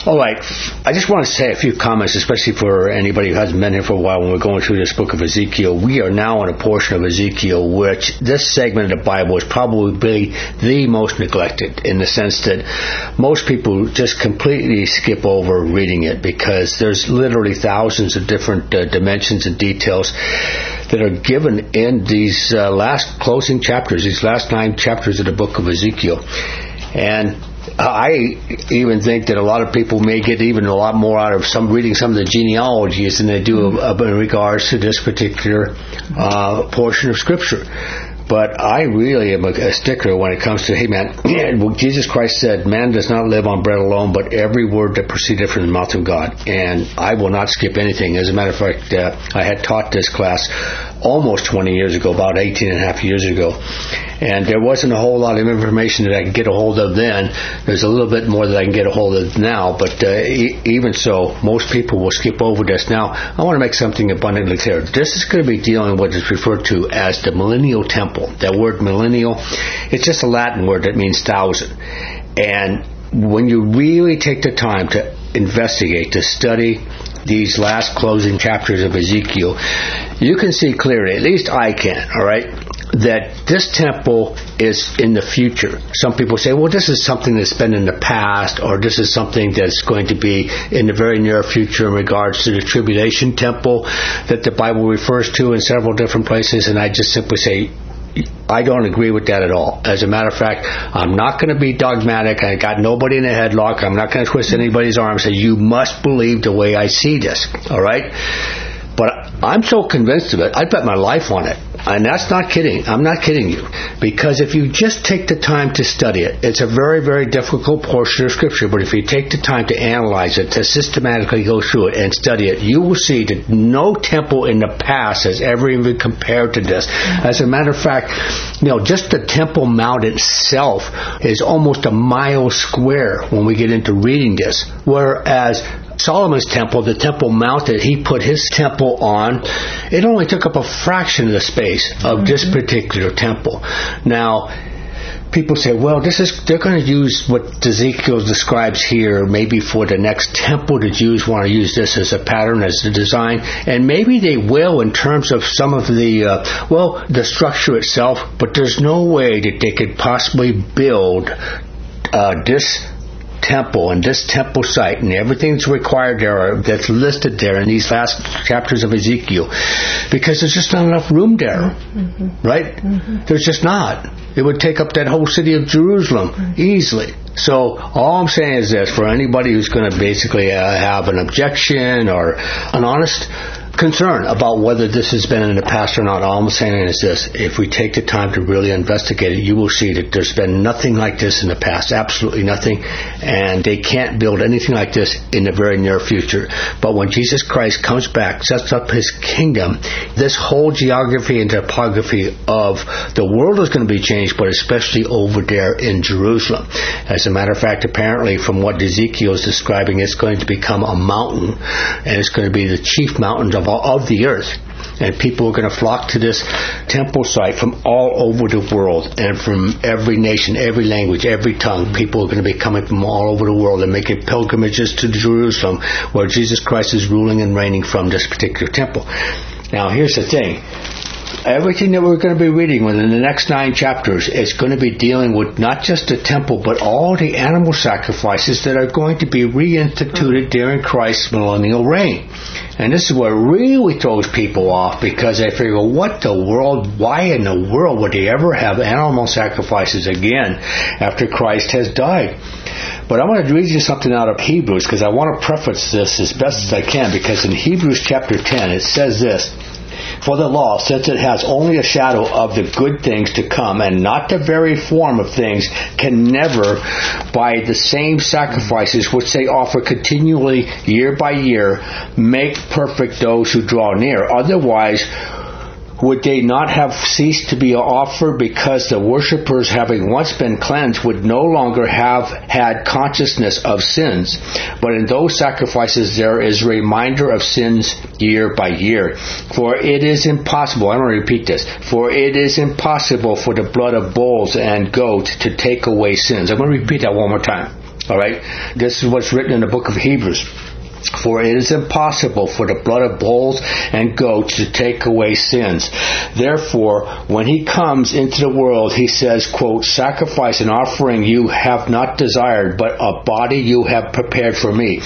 All right. I just want to say a few comments, especially for anybody who hasn't been here for a while when we're going through this book of Ezekiel. We are now in a portion of Ezekiel which this segment of the Bible is probably the most neglected, in the sense that most people just completely skip over reading it because there's literally thousands of different dimensions and details that are given in these last closing chapters, these last 9 chapters of the book of Ezekiel. And I even think that a lot of people may get even a lot more out of reading some of the genealogies than they do in regards to this particular portion of Scripture. But I really am a stickler when it comes to, hey man, Jesus Christ said, man does not live on bread alone, but every word that proceedeth from the mouth of God. And I will not skip anything. As a matter of fact, I had taught this class almost 20 years ago, about 18 and a half years ago. And there wasn't a whole lot of information that I could get a hold of then. There's a little bit more that I can get a hold of now, but even so, most people will skip over this. Now, I want to make something abundantly clear. This is going to be dealing with what is referred to as the millennial temple. That word millennial, it's just a Latin word that means 1,000. And when you really take the time to investigate, to study these last closing chapters of Ezekiel, you can see clearly, at least I can, all right, that this temple is in the future. Some people say, well, this is something that's been in the past, or this is something that's going to be in the very near future in regards to the tribulation temple that the Bible refers to in several different places. And I just simply say, I don't agree with that at all. As a matter of fact, I'm not going to be dogmatic. I got nobody in a headlock. I'm not going to twist anybody's arm and say, you must believe the way I see this. All right? But I'm so convinced of it, I'd bet my life on it. And that's not kidding. I'm not kidding you. Because if you just take the time to study it, it's a very, very difficult portion of Scripture. But if you take the time to analyze it, to systematically go through it and study it, you will see that no temple in the past has ever even compared to this. As a matter of fact, just the Temple Mount itself is almost a mile square when we get into reading this. Whereas Solomon's temple, the Temple Mount that he put his temple on, it only took up a fraction of the space of this particular temple. Now, people say, well, they're going to use what Ezekiel describes here maybe for the next temple. The Jews want to use this as a pattern, as a design, and maybe they will in terms of some of the structure itself, but there's no way that they could possibly build this temple and this temple site and everything that's required there, that's listed there in these last chapters of Ezekiel, because there's just not enough room there, right? There's just not. It would take up that whole city of Jerusalem easily. So all I'm saying is this, for anybody who's going to basically have an objection or an honest concern about whether this has been in the past or not, all I'm saying is this: if we take the time to really investigate it, you will see that there's been nothing like this in the past, absolutely nothing, and they can't build anything like this in the very near future. But when Jesus Christ comes back, sets up his kingdom, this whole geography and topography of the world is going to be changed, but especially over there in Jerusalem. As a matter of fact, apparently from what Ezekiel is describing, it's going to become a mountain, and it's going to be the chief mountain of the earth. And people are going to flock to this temple site from all over the world, and from every nation, every language, every tongue. People are going to be coming from all over the world and making pilgrimages to Jerusalem, where Jesus Christ is ruling and reigning from this particular temple. Now, here's the thing. Everything that we're going to be reading within the next 9 chapters is going to be dealing with not just the temple, but all the animal sacrifices that are going to be reinstituted during Christ's millennial reign. And this is what really throws people off, because they figure, what the world, why in the world would they ever have animal sacrifices again after Christ has died? But I'm going to read you something out of Hebrews, because I want to preface this as best as I can, because in Hebrews chapter 10 it says this: for the law, since it has only a shadow of the good things to come and not the very form of things, can never, by the same sacrifices which they offer continually year by year, make perfect those who draw near. Otherwise, would they not have ceased to be offered, because the worshippers, having once been cleansed, would no longer have had consciousness of sins? But in those sacrifices there is a reminder of sins year by year. For it is impossible, I'm going to repeat this, for it is impossible for the blood of bulls and goats to take away sins. I'm going to repeat that one more time. All right? This is what's written in the book of Hebrews. For it is impossible for the blood of bulls and goats to take away sins. Therefore, when he comes into the world, he says, quote, sacrifice and offering you have not desired, but a body you have prepared for me.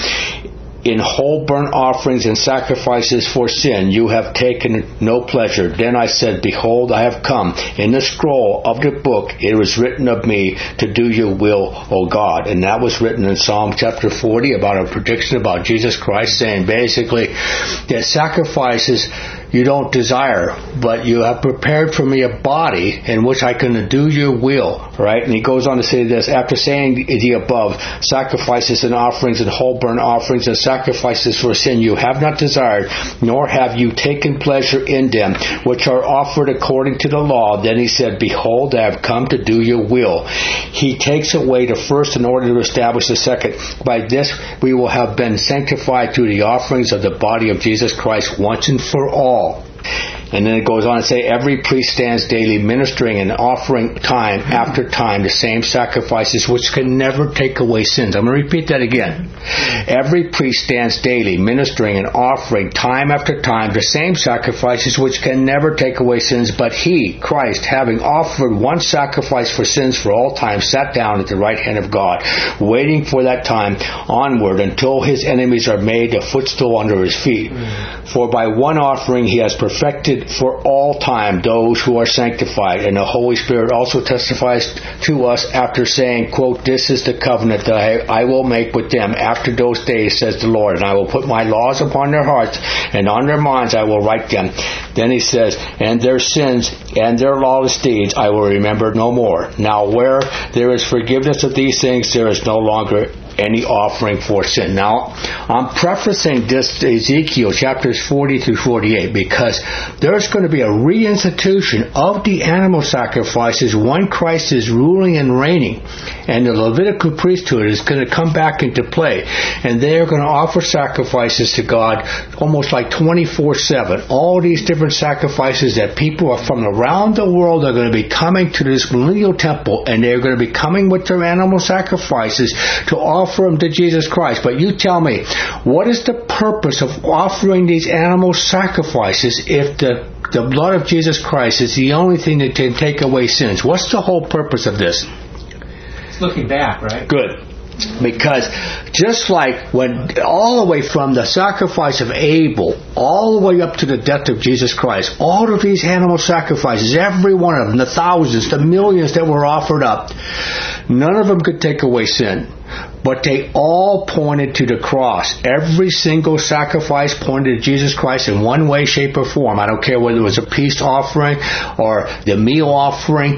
In whole burnt offerings and sacrifices for sin you have taken no pleasure. Then I said, behold, I have come. In the scroll of the book it was written of me to do your will, O God. And that was written in Psalm chapter 40 about a prediction about Jesus Christ, saying basically that sacrifices you don't desire, but you have prepared for me a body in which I can do your will, right? And he goes on to say this, after saying the above, sacrifices and offerings and whole burnt offerings and sacrifices for sin you have not desired, nor have you taken pleasure in them, which are offered according to the law. Then he said, behold, I have come to do your will. He takes away the first in order to establish the second. By this we will have been sanctified through the offerings of the body of Jesus Christ once and for all. And then it goes on to say, every priest stands daily ministering and offering time after time the same sacrifices which can never take away sins. I'm going to repeat that again. Every priest stands daily ministering and offering time after time the same sacrifices which can never take away sins. But he, Christ, having offered one sacrifice for sins for all time, sat down at the right hand of God, waiting for that time onward until his enemies are made a footstool under his feet. For by one offering he has perfected for all time those who are sanctified. And the Holy Spirit also testifies to us after saying, quote, this is the covenant that I will make with them after those days, says the Lord, and I will put my laws upon their hearts, and on their minds I will write them. Then he says, and their sins and their lawless deeds I will remember no more. Now where there is forgiveness of these things, there is no longer any offering for sin. Now, I'm prefacing this to Ezekiel chapters 40 through 48 because there's going to be a reinstitution of the animal sacrifices when Christ is ruling and reigning, and the Levitical priesthood is going to come back into play, and they're going to offer sacrifices to God almost like 24/7. All these different sacrifices that people from around the world are going to be coming to this millennial temple, and they're going to be coming with their animal sacrifices to offer them to Jesus Christ. But you tell me, what is the purpose of offering these animal sacrifices if the blood of Jesus Christ is the only thing that can take away sins? What's the whole purpose of this? It's looking back, right? Good. Because just like when all the way from the sacrifice of Abel all the way up to the death of Jesus Christ, all of these animal sacrifices, every one of them, the thousands, the millions that were offered up, none of them could take away sin. But they all pointed to the cross. Every single sacrifice pointed to Jesus Christ in one way, shape, or form. I don't care whether it was a peace offering or the meal offering,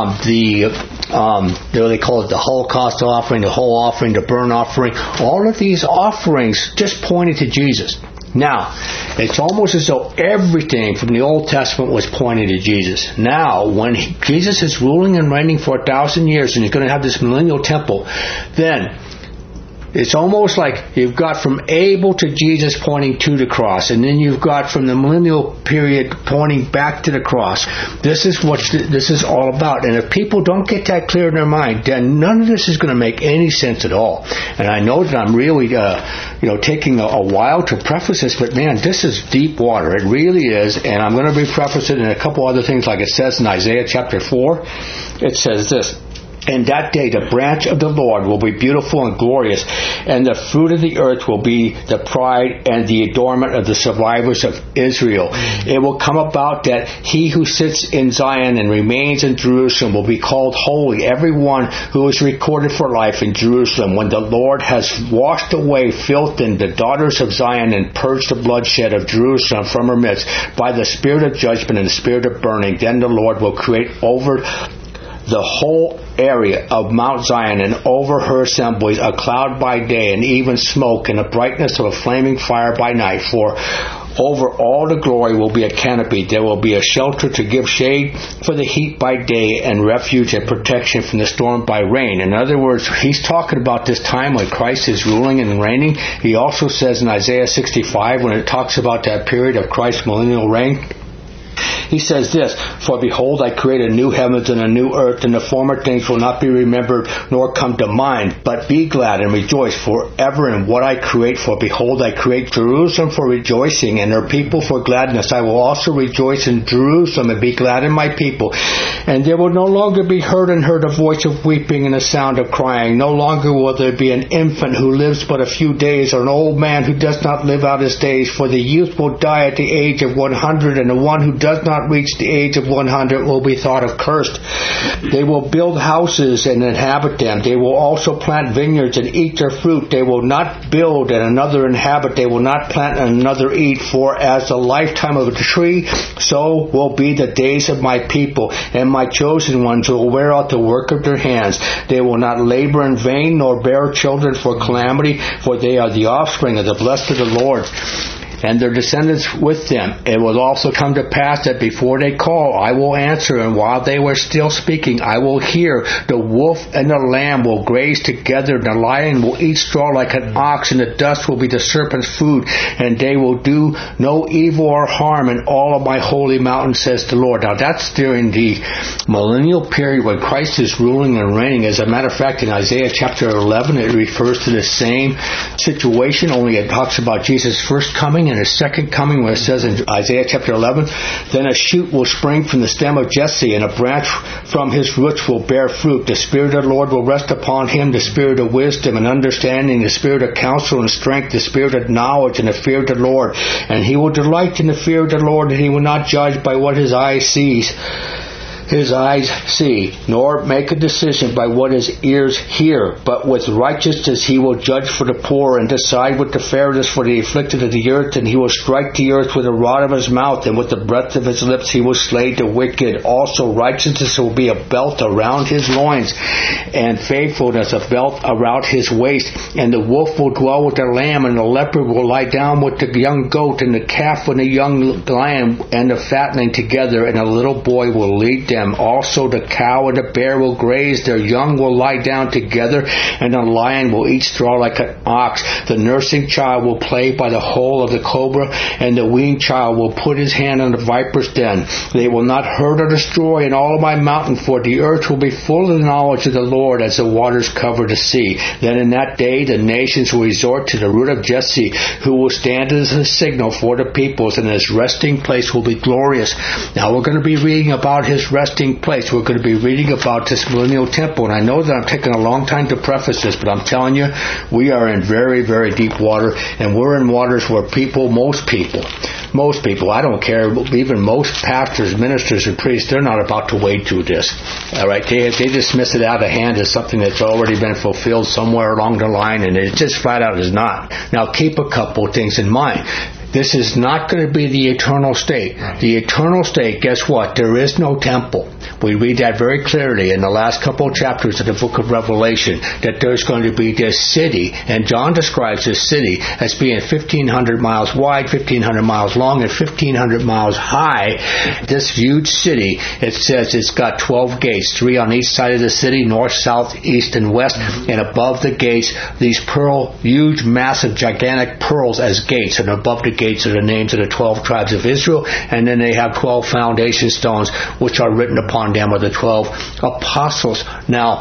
they call it the Holocaust offering, the whole offering, the burnt offering. All of these offerings just pointed to Jesus. Now, it's almost as though everything from the Old Testament was pointing to Jesus. Now, when Jesus is ruling and reigning for 1,000 years and he's going to have this millennial temple, then it's almost like you've got from Abel to Jesus pointing to the cross, and then you've got from the millennial period pointing back to the cross. This is what this is all about. And if people don't get that clear in their mind, then none of this is going to make any sense at all. And I know that I'm really taking a while to preface this, but man, this is deep water. It really is. And I'm going to be prefacing it in a couple other things, like it says in Isaiah chapter 4. It says this: and that day the branch of the Lord will be beautiful and glorious, and the fruit of the earth will be the pride and the adornment of the survivors of Israel. It will come about that he who sits in Zion and remains in Jerusalem will be called holy, everyone who is recorded for life in Jerusalem, when the Lord has washed away filth in the daughters of Zion and purged the bloodshed of Jerusalem from her midst by the spirit of judgment and the spirit of burning. Then the Lord will create over the whole area of Mount Zion and over her assemblies a cloud by day and even smoke and the brightness of a flaming fire by night. For over all the glory will be a canopy. There will be a shelter to give shade for the heat by day and refuge and protection from the storm by rain. In other words, he's talking about this time when Christ is ruling and reigning. He also says in Isaiah 65, when it talks about that period of Christ's millennial reign, He says this, "For behold, I create a new heavens and a new earth, and the former things will not be remembered nor come to mind. But be glad and rejoice forever in what I create. For behold, I create Jerusalem for rejoicing, and her people for gladness. I will also rejoice in Jerusalem and be glad in my people. And there will no longer be heard in her the voice of weeping and the sound of crying. No longer will there be an infant who lives but a few days, or an old man who does not live out his days. For the youth will die at the age of 100, and the one who does not reach the age of 100 will be thought of cursed. They will build houses and inhabit them. They will also plant vineyards and eat their fruit. They will not build and another inhabit. They will not plant and another eat. For as the lifetime of a tree, so will be the days of my people, and my chosen ones will wear out the work of their hands. They will not labor in vain, nor bear children for calamity, for they are the offspring of the blessed of the Lord, and their descendants with them. It will also come to pass that before they call, I will answer, and while they were still speaking, I will hear. The wolf and the lamb will graze together, and the lion will eat straw like an ox, and the dust will be the serpent's food, and they will do no evil or harm in all of my holy mountain, says the Lord." Now that's during the millennial period when Christ is ruling and reigning. As a matter of fact, in Isaiah chapter 11, it refers to the same situation, only it talks about Jesus' first coming and his second coming, where it says in Isaiah chapter 11, "Then a shoot will spring from the stem of Jesse, and a branch from his roots will bear fruit. The Spirit of the Lord will rest upon him, the Spirit of wisdom and understanding, the Spirit of counsel and strength, the Spirit of knowledge and the fear of the Lord. And he will delight in the fear of the Lord, and he will not judge by what his eyes see, nor make a decision by what his ears hear. But with righteousness he will judge for the poor, and decide with the fairness for the afflicted of the earth. And he will strike the earth with the rod of his mouth, and with the breath of his lips he will slay the wicked. Also righteousness will be a belt around his loins, and faithfulness a belt around his waist. And the wolf will dwell with the lamb, and the leopard will lie down with the young goat, and the calf and the young lion and the fatling together, and a little boy will lead them. Also the cow and the bear will graze, their young will lie down together, and the lion will eat straw like an ox. The nursing child will play by the hole of the cobra, and the weaned child will put his hand on the viper's den. They will not hurt or destroy in all of my mountain, for the earth will be full of the knowledge of the Lord as the waters cover the sea. Then in that day the nations will resort to the root of Jesse, who will stand as a signal for the peoples, and his resting place will be glorious." Now we're going to be reading about his resting place. We're going to be reading about this millennial temple, and I know that I'm taking a long time to preface this, but I'm telling you, we are in very, very deep water, and we're in waters where most people, I don't care, even most pastors, ministers, and priests, they're not about to wade through this. All right, they dismiss it out of hand as something that's already been fulfilled somewhere along the line, and it just flat out is not. Now, keep a couple things in mind. This is not going to be the eternal state. The eternal state, guess what? There is no temple. We read that very clearly in the last couple of chapters of the book of Revelation, that there's going to be this city, and John describes this city as being 1,500 miles wide, 1,500 miles long, and 1,500 miles high. This huge city, it says it's got 12 gates, 3 on each side of the city, north, south, east, and west, and above the gates, these huge, massive, gigantic pearls as gates, and above the gates are the names of the 12 tribes of Israel, and then they have 12 foundation stones, which are written upon them are the 12 apostles. Now,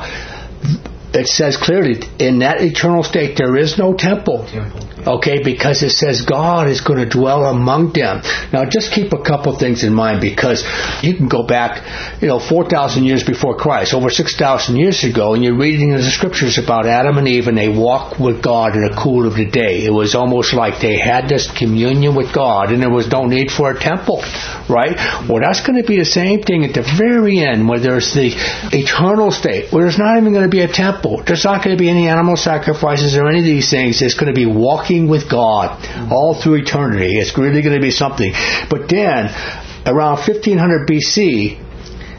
it says clearly, in that eternal state, there is no temple. Okay, because it says God is going to dwell among them. Now, just keep a couple things in mind, because you can go back, 4,000 years before Christ, over 6,000 years ago, and you're reading in the scriptures about Adam and Eve, and they walked with God in the cool of the day. It was almost like they had this communion with God, and there was no need for a temple, right? Well, that's going to be the same thing at the very end, where there's the eternal state, where there's not even going to be a temple. There's not going to be any animal sacrifices or any of these things. It's going to be walking with God all through eternity. It's really going to be something. But then, around 1500 BC,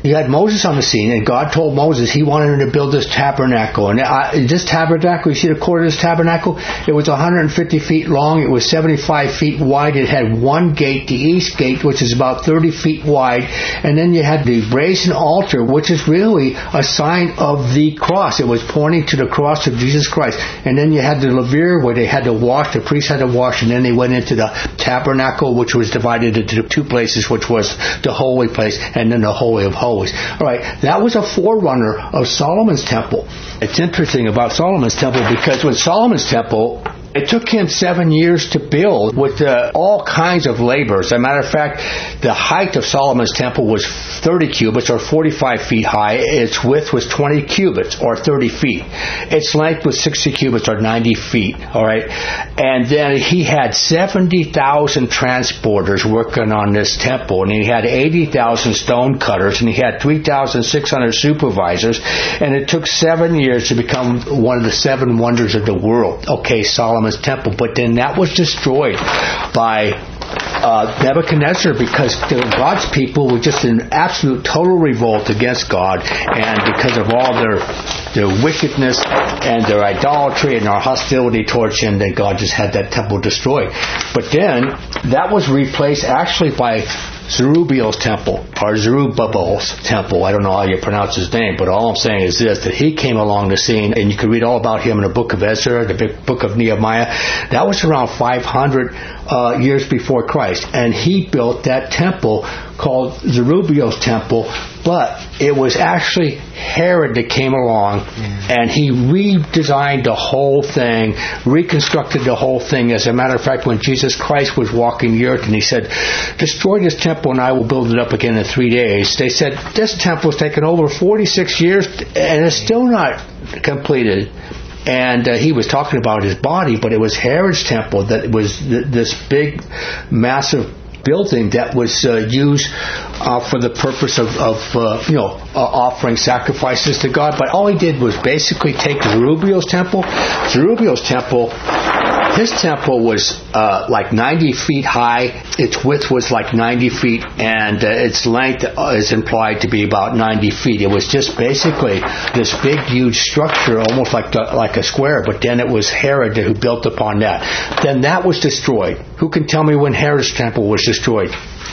You had Moses on the scene, and God told Moses he wanted him to build this tabernacle. And this tabernacle, you see the cord of this tabernacle? It was 150 feet long. It was 75 feet wide. It had one gate, the east gate, which is about 30 feet wide. And then you had the brazen altar, which is really a sign of the cross. It was pointing to the cross of Jesus Christ. And then you had the laver where they had to wash, the priests had to wash, and then they went into the tabernacle, which was divided into two places, which was the holy place and then the Holy of Holies. All right, that was a forerunner of Solomon's temple. It's interesting about Solomon's temple because when Solomon's temple, it took him 7 years to build with all kinds of labor. As a matter of fact, the height of Solomon's temple was 30 cubits or 45 feet high. Its width was 20 cubits or 30 feet. Its length was 60 cubits or 90 feet. All right. And then he had 70,000 transporters working on this temple, and he had 80,000 stone cutters, and he had 3,600 supervisors, and it took 7 years to become one of the 7 wonders of the world. Okay, Solomon's temple, but then that was destroyed by Nebuchadnezzar because God's people were just in absolute total revolt against God, and because of all their wickedness and their idolatry and their hostility towards Him, then God just had that temple destroyed. But then that was replaced actually by Zerubbabel's temple, or Zerubbabel's temple. I don't know how you pronounce his name, but all I'm saying is this, that he came along the scene, and you can read all about him in the book of Ezra, the book of Nehemiah. That was around 500 years before Christ, and he built that temple called Zerubbabel's temple, but it was actually Herod that came along, and he redesigned the whole thing, reconstructed the whole thing. As a matter of fact, when Jesus Christ was walking the earth and he said, destroy this temple and I will build it up again in 3 days, they said, this temple's taken over 46 years and it's still not completed. And he was talking about his body, but it was Herod's temple that was this big, massive building that was used for the purpose of offering sacrifices to God. But all he did was basically take Zerubbabel's temple. Zerubbabel's temple, his temple was like 90 feet high. Its width was like 90 feet, and its length is implied to be about 90 feet. It was just basically this big, huge structure, almost like a square, but then it was Herod who built upon that. Then that was destroyed. Who can tell me when Herod's temple was destroyed?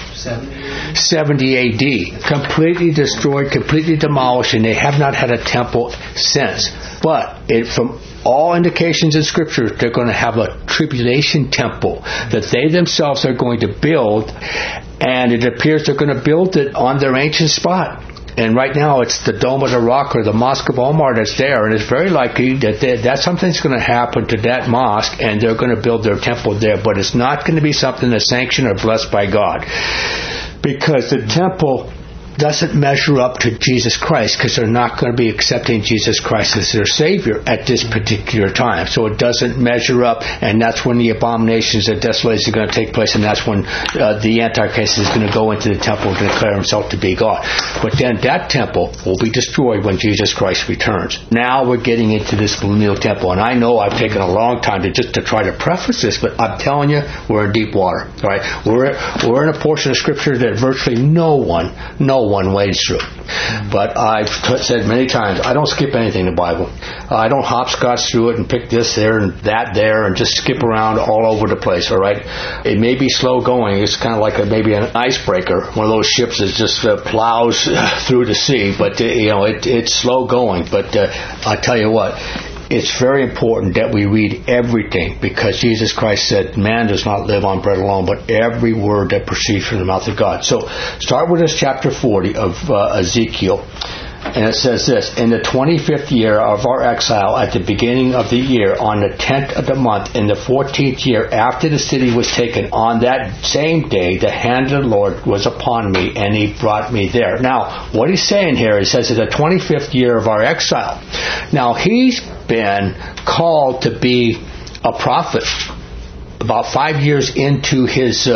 70 AD. Completely destroyed, completely demolished, and they have not had a temple since. But from all indications in Scripture, they're going to have a tribulation temple that they themselves are going to build, and it appears they're going to build it on their ancient spot. And right now it's the Dome of the Rock or the Mosque of Omar that's there, and it's very likely that something's going to happen to that mosque, and they're going to build their temple there. But it's not going to be something that's sanctioned or blessed by God, because the temple doesn't measure up to Jesus Christ, because they're not going to be accepting Jesus Christ as their Savior at this particular time. So it doesn't measure up, and that's when the abominations and desolations are going to take place, and that's when the Antichrist is going to go into the temple and declare himself to be God. But then that temple will be destroyed when Jesus Christ returns. Now we're getting into this millennial temple, and I know I've taken a long time to try to preface this, but I'm telling you, we're in deep water. Right? We're in a portion of Scripture that virtually no one wades through. But I've said many times, I don't skip anything in the Bible. I don't hopscotch through it and pick this there and that there and just skip around all over the place, all right? It may be slow going. It's kind of like maybe an icebreaker, one of those ships that just plows through the sea, but it's slow going. But I tell you what, it's very important that we read everything, because Jesus Christ said, man does not live on bread alone, but every word that proceeds from the mouth of God. So start with this chapter 40 of Ezekiel. And it says this, in the 25th year of our exile, at the beginning of the year, on the 10th of the month, in the 14th year after the city was taken, on that same day, the hand of the Lord was upon me, and He brought me there. Now, what he's saying here, he says, in the 25th year of our exile. Now, he's been called to be a prophet about 5 years into his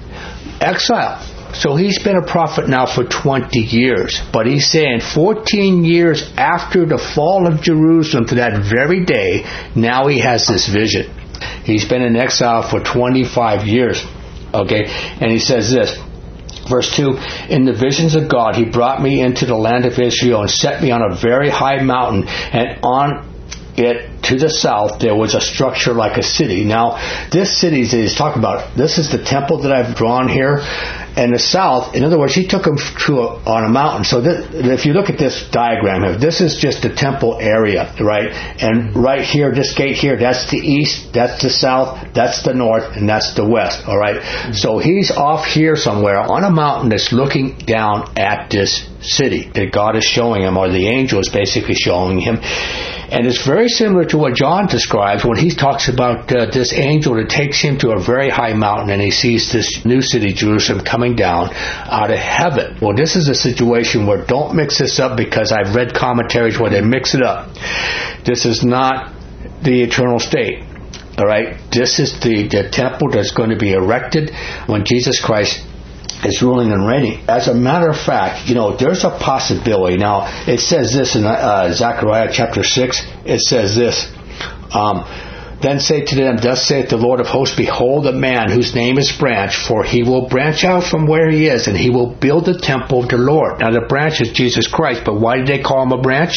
exile. So he's been a prophet now for 20 years. But he's saying 14 years after the fall of Jerusalem, to that very day, now he has this vision. He's been in exile for 25 years. Okay? And he says this, Verse 2, in the visions of God, he brought me into the land of Israel and set me on a very high mountain, and on it to the south there was a structure like a city. Now, this city that he's talking about, this is the temple that I've drawn here. And the south, in other words, he took them on a mountain. So if you look at this diagram here, this is just the temple area, right? And right here, this gate here, that's the east, that's the south, that's the north, and that's the west, all right? So he's off here somewhere on a mountain that's looking down at this city that God is showing him, or the angel is basically showing him. And it's very similar to what John describes when he talks about this angel that takes him to a very high mountain and he sees this new city, Jerusalem, coming down out of heaven. Well, this is a situation where don't mix this up, because I've read commentaries where they mix it up. This is not the eternal state. All right? This is the temple that's going to be erected when Jesus Christ is ruling and reigning. As a matter of fact, there's a possibility. Now, it says this in Zechariah chapter 6. It says this, then say to them, thus saith the Lord of hosts, behold a man whose name is Branch, for he will branch out from where he is, and he will build the temple of the Lord. Now, the branch is Jesus Christ, but why did they call him a branch?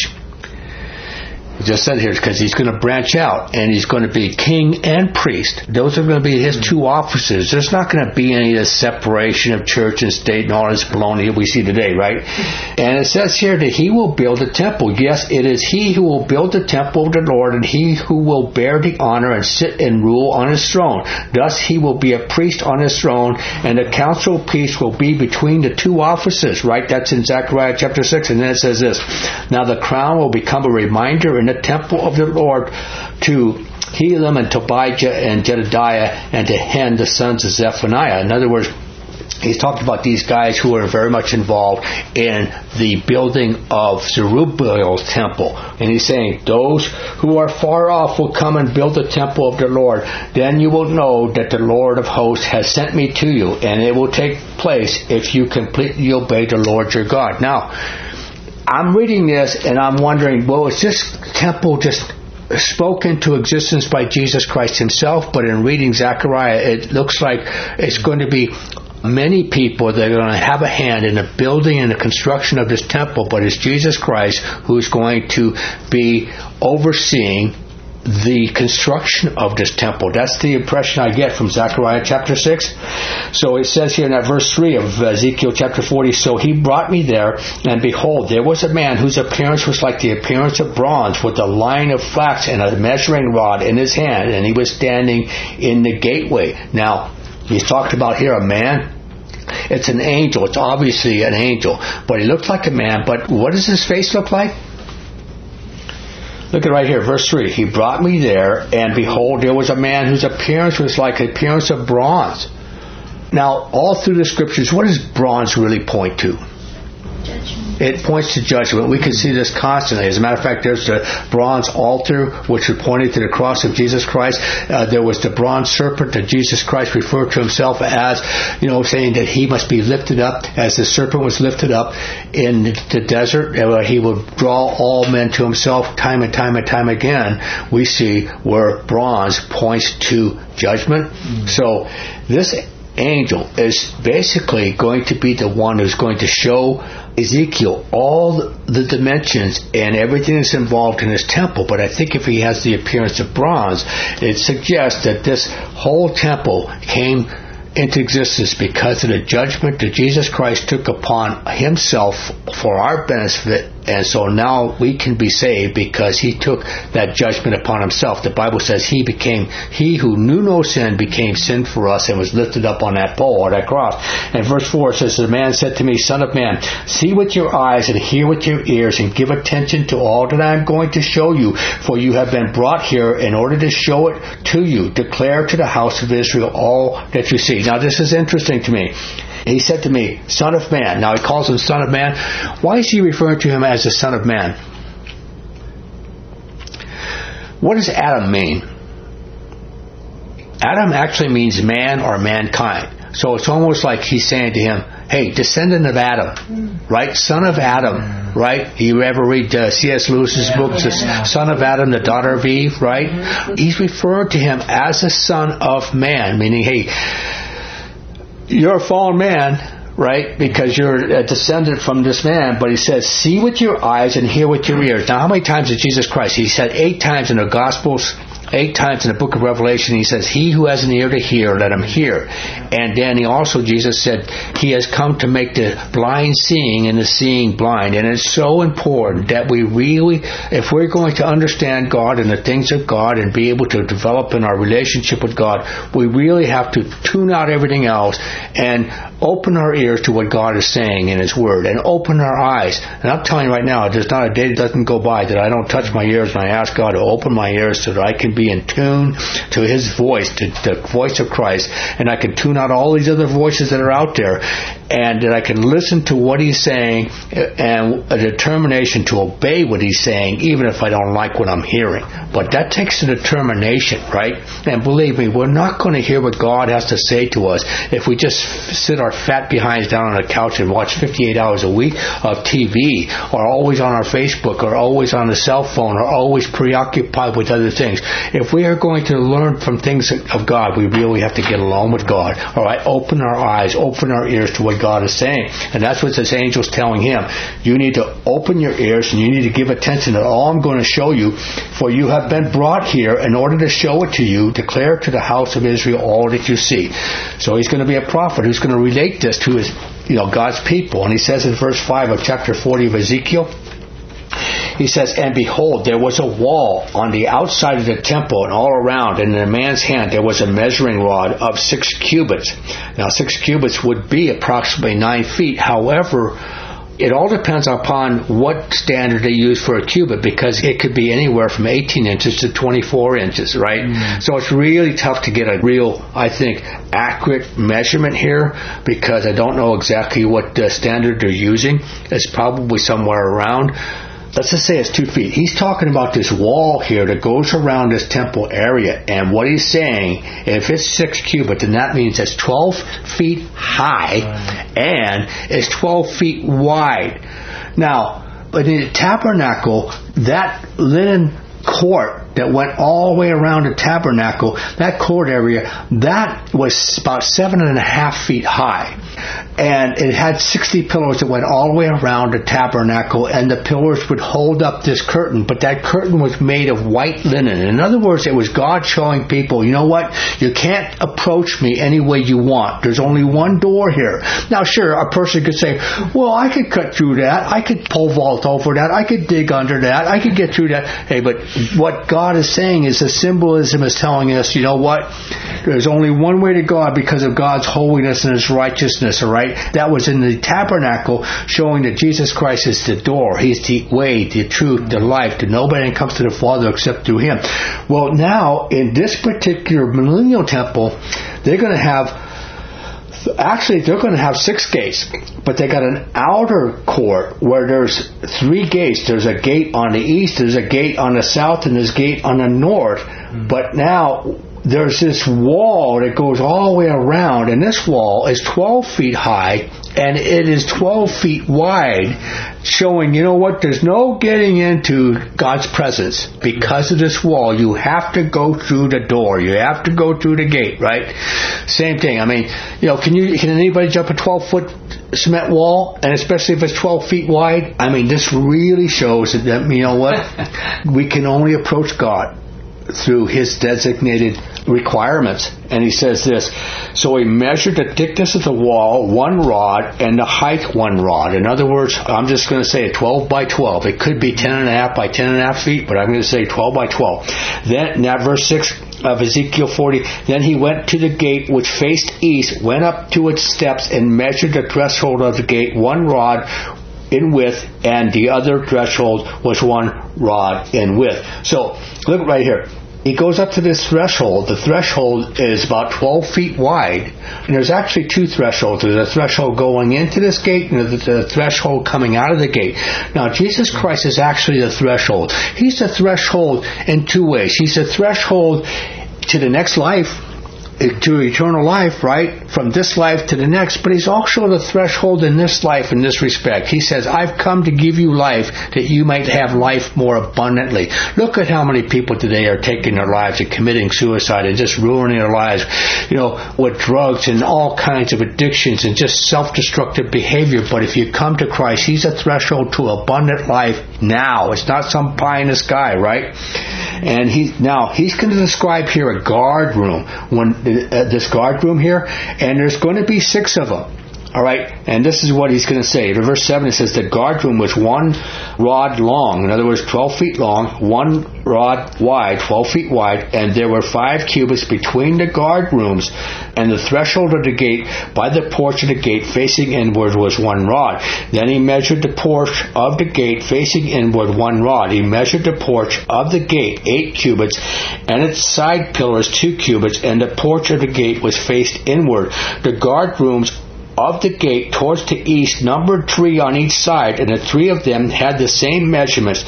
It just said here, because he's going to branch out, and he's going to be king and priest. Those are going to be his two offices. There's not going to be any of this separation of church and state and all this baloney that we see today, right? And it says here that he will build a temple. Yes, it is he who will build the temple of the Lord, and he who will bear the honor and sit and rule on his throne. Thus he will be a priest on his throne, and the council of peace will be between the two offices, right? That's in Zechariah chapter 6. And then it says this, now the crown will become a reminder in the temple of the Lord to Helam and Tobijah and Jedediah and to Hen, the sons of Zephaniah. In other words, he's talked about these guys who are very much involved in the building of Zerubbabel's temple. And he's saying, those who are far off will come and build the temple of the Lord. Then you will know that the Lord of hosts has sent me to you, and it will take place if you completely obey the Lord your God. Now, I'm reading this and I'm wondering, well, is this temple just spoken to existence by Jesus Christ himself? But in reading Zechariah, it looks like it's going to be many people that are going to have a hand in the building and the construction of this temple, but it's Jesus Christ who's going to be overseeing the construction of this temple. That's the impression I get from Zechariah chapter 6. So it says here in that verse 3 of Ezekiel chapter 40, so he brought me there, and behold, there was a man whose appearance was like the appearance of bronze, with a line of flax and a measuring rod in his hand, and he was standing in the gateway. Now, he's talked about here a man. It's an angel. It's obviously an angel, but he looked like a man. But what does his face look like? Look at right here, verse 3. He brought me there, and behold, there was a man whose appearance was like the appearance of bronze. Now, all through the scriptures, what does bronze really point to? Judgment. It points to judgment. We can see this constantly. As a matter of fact, there's the bronze altar, which pointed to the cross of Jesus Christ. There was the bronze serpent that Jesus Christ referred to himself as, saying that he must be lifted up as the serpent was lifted up in the desert. He would draw all men to himself time and time and time again. We see where bronze points to judgment. Mm-hmm. So this angel is basically going to be the one who's going to show Ezekiel all the dimensions and everything that's involved in his temple. But I think if he has the appearance of bronze, it suggests that this whole temple came into existence because of the judgment that Jesus Christ took upon himself for our benefit. And so now we can be saved because he took that judgment upon himself. The Bible says he who knew no sin became sin for us and was lifted up on that pole or that cross. And verse 4 says, the man said to me, Son of man, see with your eyes and hear with your ears and give attention to all that I am going to show you. For you have been brought here in order to show it to you. Declare to the house of Israel all that you see. Now this is interesting to me. He said to me, Son of man. Now he calls him Son of Man. Why is he referring to him as the Son of Man? What does Adam mean? Adam actually means man or mankind. So it's almost like he's saying to him, hey, descendant of Adam, right? Son of Adam, right? You ever read C.S. Lewis's books, Son of Adam, the daughter of Eve, right? He's referred to him as a son of man, meaning, hey, you're a fallen man, right? Because you're a descendant from this man. But he says, see with your eyes and hear with your ears. Now, how many times did Jesus Christ? He said 8 times in the Gospels, 8 times in the book of Revelation. He says, he who has an ear to hear, let him hear. And then Jesus said, he has come to make the blind seeing and the seeing blind. And it's so important that we really, if we're going to understand God and the things of God and be able to develop in our relationship with God, we really have to tune out everything else and open our ears to what God is saying in His Word, and open our eyes. And I'm telling you right now, there's not a day that doesn't go by that I don't touch my ears and I ask God to open my ears so that I can be in tune to His voice, to the voice of Christ, and I can tune out all these other voices that are out there, and that I can listen to what He's saying and a determination to obey what He's saying, even if I don't like what I'm hearing. But that takes a determination, right? And believe me, we're not going to hear what God has to say to us if we just sit our fat behinds down on a couch and watch 58 hours a week of TV, or always on our Facebook, or always on the cell phone, or always preoccupied with other things. If we are going to learn from things of God, we really have to get along with God. All right, open our eyes, open our ears to what God is saying. And that's what this angel's telling him. You need to open your ears and you need to give attention to all I'm going to show you, for you have been brought here in order to show it to you, declare to the house of Israel all that you see. So he's going to be a prophet who's going to relate this to his, God's people. And he says in verse 5 of chapter 40 of Ezekiel, he says, and behold, there was a wall on the outside of the temple and all around, and in a man's hand there was a measuring rod of 6 cubits. Now 6 cubits would be approximately 9 feet. However, it all depends upon what standard they use for a cubit, because it could be anywhere from 18 inches to 24 inches, right? Mm-hmm. So it's really tough to get a real, I think, accurate measurement here, because I don't know exactly what standard they're using. It's probably somewhere around, let's just say it's 2 feet. He's talking about this wall here that goes around this temple area. And what he's saying, if it's 6 cubits, then that means it's 12 feet high and it's 12 feet wide. Now, but in the tabernacle, that linen court that went all the way around the tabernacle, that court area, that was about 7.5 feet high. And it had 60 pillars that went all the way around the tabernacle, and the pillars would hold up this curtain, but that curtain was made of white linen. In other words, it was God showing people, you know what, you can't approach me any way you want. There's only one door here. Now sure, a person could say, well, I could cut through that, I could pole vault over that, I could dig under that, I could get through that. Hey, but what God is saying is, the symbolism is telling us, you know what, there's only one way to God because of God's holiness and His righteousness, all right? That was in the tabernacle, showing that Jesus Christ is the door. He's the way, the truth, the life, that nobody comes to the Father except through Him. Well, now, in this particular millennial temple, they're going to have 6 gates, but they got an outer court where there's 3 gates. There's a gate on the east, there's a gate on the south, and there's a gate on the north. But now there's this wall that goes all the way around, and this wall is 12 feet high and it is 12 feet wide, showing, you know what, there's no getting into God's presence because of this wall. You have to go through the door. You have to go through the gate, right? Same thing. I mean, can anybody jump a 12-foot cement wall? And especially if it's 12 feet wide? I mean, this really shows that, you know what, we can only approach God through His designated requirements. And he says this, so he measured the thickness of the wall 1 rod and the height 1 rod. In other words, I'm just going to say 12 by 12. It could be 10.5 by 10.5 feet, but I'm going to say 12 by 12. Then, now verse 6 of Ezekiel 40, then he went to the gate which faced east, went up to its steps, and measured the threshold of the gate 1 rod in width, and the other threshold was 1 rod in width. So, look right here. He goes up to this threshold. The threshold is about 12 feet wide. And there's actually 2 thresholds. There's a threshold going into this gate and there's a threshold coming out of the gate. Now, Jesus Christ is actually the threshold. He's the threshold in 2 ways. He's the threshold to the next life, to eternal life, right? From this life to the next, but he's also the threshold in this life in this respect. He says, I've come to give you life that you might have life more abundantly. Look at how many people today are taking their lives and committing suicide and just ruining their lives, with drugs and all kinds of addictions and just self-destructive behavior. But if you come to Christ, he's a threshold to abundant life now. It's not some pie in the sky, right? And he's going to describe here a guard room, this guard room here, and there's going to be 6 of them. All right, and this is what he's going to say. In verse 7, it says the guard room was 1 rod long, in other words, 12 feet long, 1 rod wide, 12 feet wide, and there were 5 cubits between the guard rooms, and the threshold of the gate by the porch of the gate facing inward was 1 rod. Then he measured the porch of the gate facing inward 1 rod. He measured the porch of the gate 8 cubits, and its side pillars 2 cubits, and the porch of the gate was faced inward. The guard rooms of the gate towards the east numbered 3 on each side, and the 3 of them had the same measurements.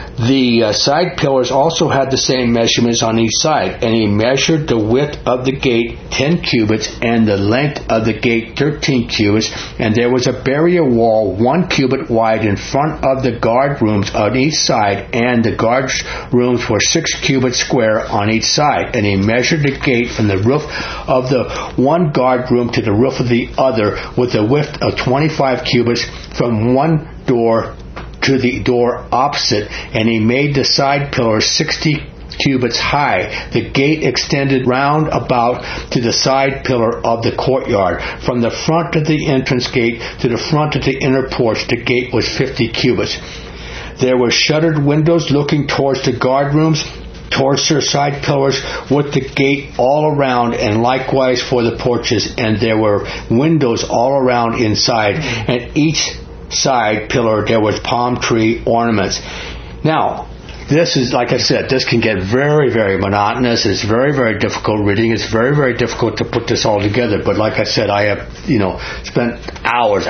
The side pillars also had the same measurements on each side, and he measured the width of the gate 10 cubits, and the length of the gate 13 cubits, and there was a barrier wall 1 cubit wide in front of the guard rooms on each side, and the guard rooms were 6 cubits square on each side. And he measured the gate from the roof of the one guard room to the roof of the other with a width of 25 cubits from one door to the door opposite, and he made the side pillars 60 cubits high. The gate extended round about to the side pillar of the courtyard. From the front of the entrance gate to the front of the inner porch, the gate was 50 cubits. There were shuttered windows looking towards the guard rooms, towards their side pillars, with the gate all around, and likewise for the porches. And there were windows all around inside, and each side pillar there was palm tree ornaments. Now, this is, like I said, this can get very, very monotonous. It's very, very difficult reading. It's very, very difficult to put this all together. But like I said, I have, spent hours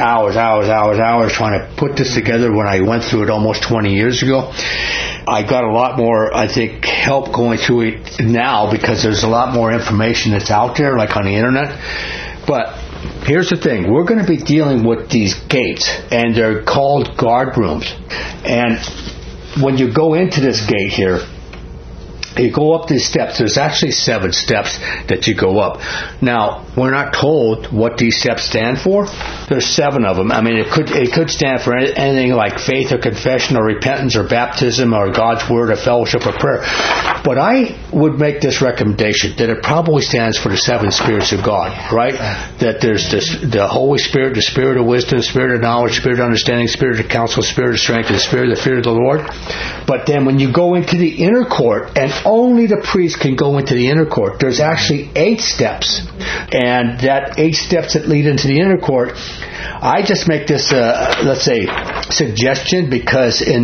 trying to put this together when I went through it almost 20 years ago. I got a lot more, I think, help going through it now because there's a lot more information that's out there, like on the internet. But here's the thing. We're going to be dealing with these gates, and they're called guard rooms. And when you go into this gate here, you go up these steps. There's actually 7 steps that you go up. Now, we're not told what these steps stand for. There's 7 of them. I mean, it could stand for anything like faith or confession or repentance or baptism or God's word or fellowship or prayer. But I would make this recommendation that it probably stands for the 7 spirits of God, right? That there's the Holy Spirit, the Spirit of wisdom, Spirit of knowledge, Spirit of understanding, Spirit of counsel, Spirit of strength, and the Spirit of the fear of the Lord. But then when you go into the inner court, and only the priest can go into the inner court, there's actually 8 steps. And that 8 steps that lead into the inner court, I just make this, let's say, suggestion because in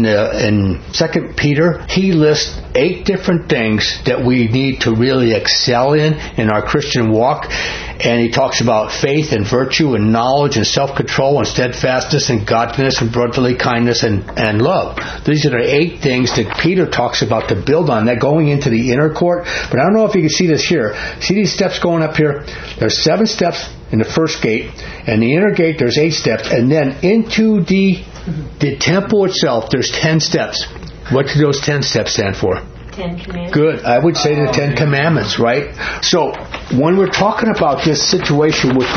2 Peter, he lists 8 different things that we need to really excel in our Christian walk. And he talks about faith and virtue and knowledge and self-control and steadfastness and godliness and brotherly kindness and love. These are the 8 things that Peter talks about to build on. That going into the inner court. But I don't know if you can see this here. See these steps going up here? There's 7 steps in the first gate. And the inner gate, there's 8 steps. And then into the temple itself, there's 10 steps. What do those 10 steps stand for? 10 Commandments. Good. I would say the 10 Commandments, right? So when we're talking about this situation with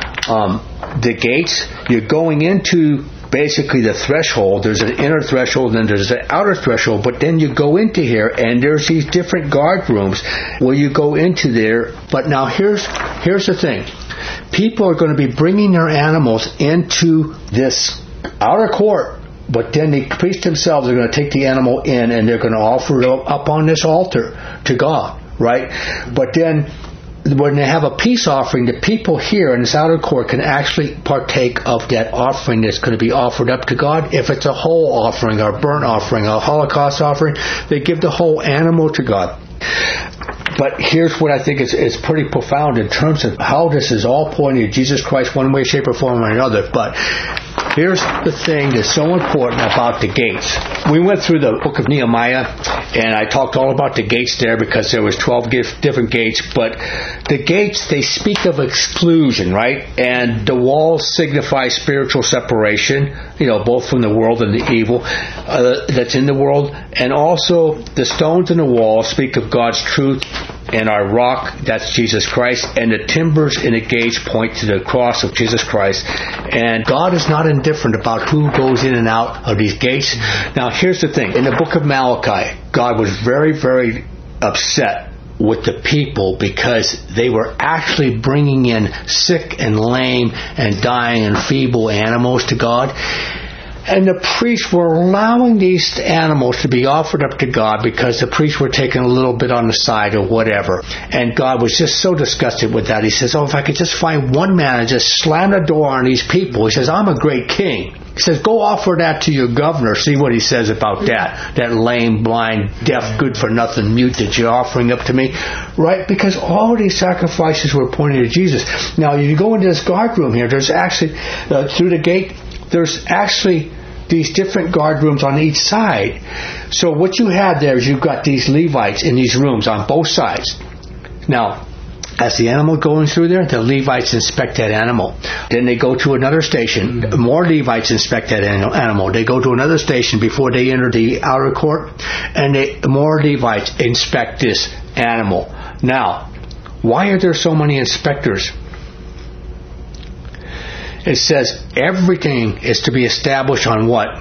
the gates, you're going into basically the threshold. There's an inner threshold and there's an outer threshold, but then you go into here and there's these different guard rooms where you go into there. But now here's the thing. People are going to be bringing their animals into this outer court. But then the priests themselves are going to take the animal in and they're going to offer it up on this altar to God, right? But then when they have a peace offering, the people here in this outer court can actually partake of that offering that's going to be offered up to God. If it's a whole offering, or burnt offering, a Holocaust offering, they give the whole animal to God. But here's what I think is pretty profound in terms of how this is all pointing to Jesus Christ one way, shape, or form, or another. But here's the thing that's so important about the gates. We went through the book of Nehemiah, and I talked all about the gates there because there was 12 different gates, but the gates, they speak of exclusion, right? And the walls signify spiritual separation, both from the world and the evil that's in the world. And also, the stones in the wall speak of God's truth, and our rock, that's Jesus Christ, and the timbers in the gates point to the cross of Jesus Christ. And God is not indifferent about who goes in and out of these gates. Now, here's the thing. In the book of Malachi, God was very, very upset with the people because they were actually bringing in sick and lame and dying and feeble animals to God. And the priests were allowing these animals to be offered up to God because the priests were taking a little bit on the side or whatever. And God was just so disgusted with that. He says, if I could just find one man and just slam the door on these people. He says, I'm a great king. He says, go offer that to your governor. See what he says about that. That lame, blind, deaf, good for nothing mute that you're offering up to me. Right? Because all these sacrifices were pointing to Jesus. Now, you go into this guard room here. There's actually, through the gate, there's actually these different guard rooms on each side. So what you have there is you've got these Levites in these rooms on both sides. Now, as the animal going through there, the Levites inspect that animal. Then they go to another station. More Levites inspect that animal. They go to another station before they enter the outer court. And more Levites inspect this animal. Now, why are there so many inspectors? It says everything is to be established on what?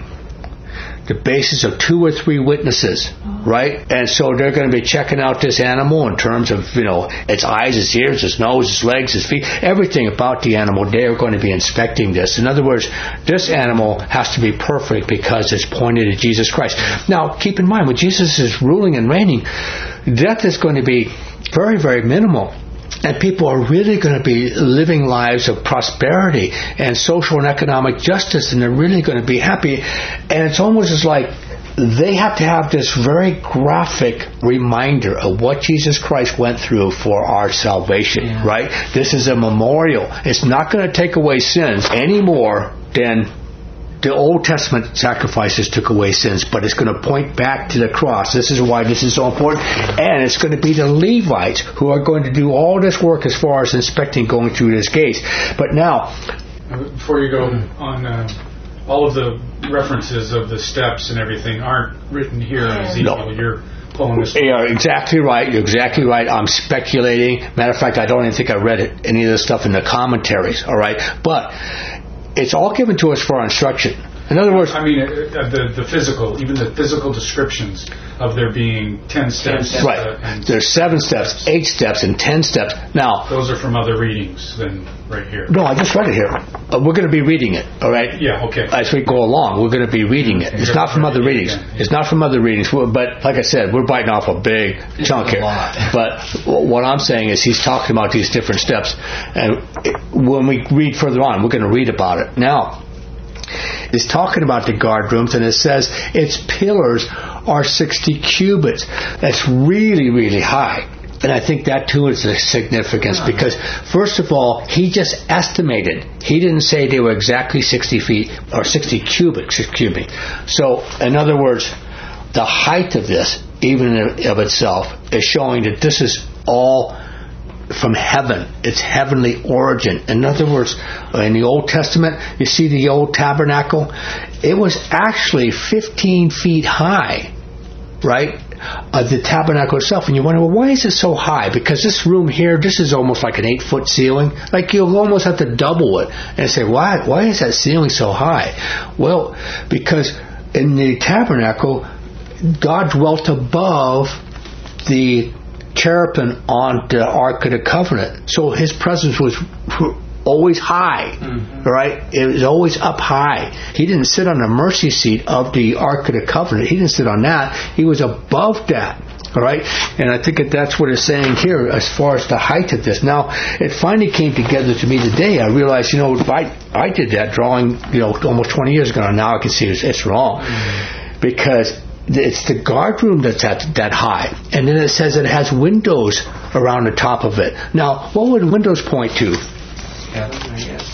The basis of 2 or 3 witnesses, right? And so they're going to be checking out this animal in terms of, its eyes, its ears, its nose, its legs, its feet, everything about the animal. They're going to be inspecting this. In other words, this animal has to be perfect because it's pointed to Jesus Christ. Now, keep in mind, when Jesus is ruling and reigning, death is going to be very, very minimal. And people are really going to be living lives of prosperity and social and economic justice, and they're really going to be happy. And it's almost as like they have to have this very graphic reminder of what Jesus Christ went through for our salvation, right? This is a memorial. It's not going to take away sins any more than the Old Testament sacrifices took away sins, but it's going to point back to the cross. This is why this is so important. And it's going to be the Levites who are going to do all this work as far as inspecting going through this gate. But now, before you go on, all of the references of the steps and everything aren't written here in Ezekiel. No. You're pulling this. You're exactly right. You're exactly right. I'm speculating. Matter of fact, I don't even think I read any of this stuff in the commentaries. All right, but it's all given to us for our instruction. In other words, I mean, the physical, even the physical descriptions of there being 10 steps. Right. There's 7 steps, 8 steps, and 10 steps. Now, those are from other readings than right here. No, I just read it here. We're going to be reading it. All right. Yeah. Okay. As we go along, we're going to be reading it. It's not from other readings. It's not from other readings. But like I said, we're biting off a big chunk here. But what I'm saying is, he's talking about these different steps, and when we read further on, we're going to read about it. Now, it's talking about the guard rooms, and it says its pillars are 60 cubits. That's really, really high. And I think that too is a significance because, first of all, he just estimated. He didn't say they were exactly 60 feet or 60 cubits, excuse me. So, in other words, the height of this, even of itself, is showing that this is all from heaven. It's heavenly origin. In other words, in the Old Testament, you see the old tabernacle? It was actually 15 feet high, right? The tabernacle itself. And you wonder, well, why is it so high? Because this room here, this is almost like an 8-foot ceiling. Like you'll almost have to double it. And say, why is that ceiling so high? Well, because in the tabernacle, God dwelt above the cherubim on the Ark of the Covenant. So his presence was always high, right? It was always up high. He didn't sit on the mercy seat of the Ark of the Covenant. He didn't sit on that. He was above that, all right? And I think that's what it's saying here as far as the height of this. Now, it finally came together to me today. I realized, I did that drawing, almost 20 years ago. Now I can see it's wrong. Because it's the guard room that's at that high. And then it says it has windows around the top of it. Now, what would windows point to?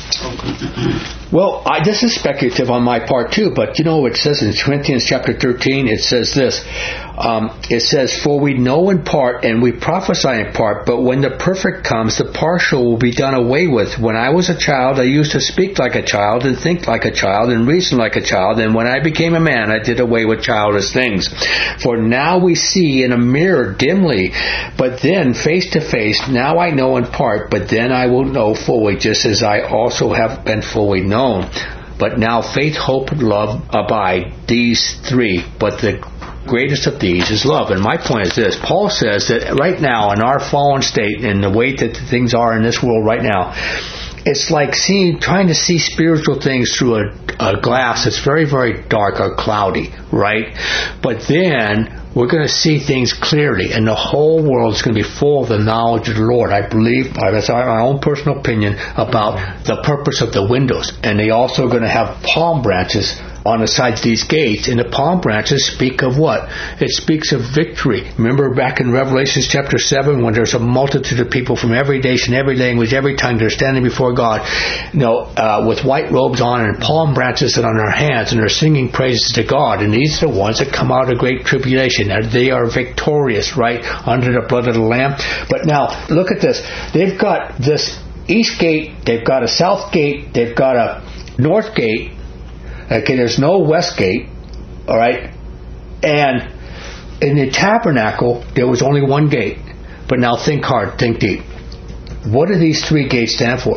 Well, this is speculative on my part too, but it says in Corinthians chapter 13, it says this. It says, "For we know in part and we prophesy in part, but when the perfect comes, the partial will be done away with. When I was a child, I used to speak like a child and think like a child and reason like a child. And when I became a man, I did away with childish things. For now we see in a mirror dimly, but then face to face. Now I know in part, but then I will know fully, just as I also have been fully known. But now faith, hope, and love abide, these three. But the greatest of these is love." And my point is this. Paul says that right now, in our fallen state and the way that things are in this world right now, it's like trying to see spiritual things through a glass that's very, very dark or cloudy, right? But then we're going to see things clearly, and the whole world is going to be full of the knowledge of the Lord. I believe, that's my own personal opinion, about the purpose of the windows. And they also are going to have palm branches on the sides of these gates, and the palm branches speak of what? It speaks of victory. Remember back in Revelation chapter 7 when there's a multitude of people from every nation, every language, every tongue, they're standing before God, with white robes on and palm branches on their hands, and they're singing praises to God. And these are the ones that come out of great tribulation. They are victorious, right, under the blood of the Lamb. But now, look at this. They've got this east gate, they've got a south gate, they've got a north gate. Okay, there's no west gate, all right? And in the tabernacle, there was only one gate. But now think hard, think deep. What do these three gates stand for?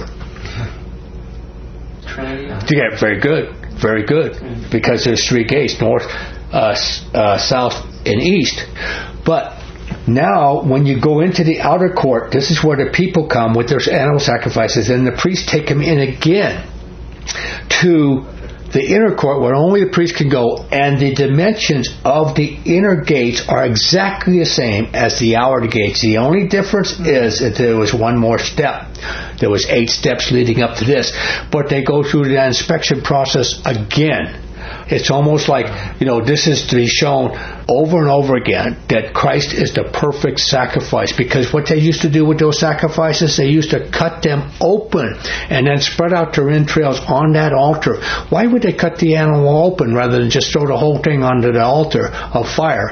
Trinity. Yeah, very good, very good. Because there's three gates, north, south, and east. But now, when you go into the outer court, this is where the people come with their animal sacrifices, and the priests take them in again to the inner court where only the priest can go, and the dimensions of the inner gates are exactly the same as the outer gates. The only difference is that there was one more step. There was 8 steps leading up to this, but they go through the inspection process again. It's almost like, this is to be shown over and over again that Christ is the perfect sacrifice. Because what they used to do with those sacrifices, they used to cut them open and then spread out their entrails on that altar. Why would they cut the animal open rather than just throw the whole thing onto the altar of fire?